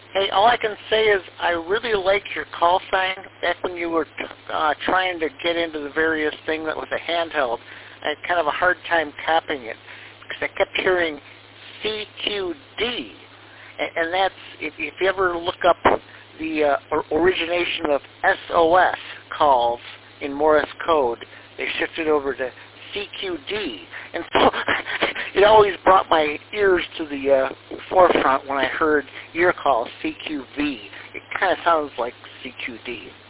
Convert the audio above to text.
Hey, all I can say is I really like your call sign. Back when you were trying to get into the various thing that was a handheld, I had kind of a hard time tapping it because I kept hearing CQD. And that's, if you ever look up the origination of SOS calls in Morse code, they shifted over to CQD. And so it always brought my ears to the forefront when I heard your call, CQV. It kind of sounds like CQD.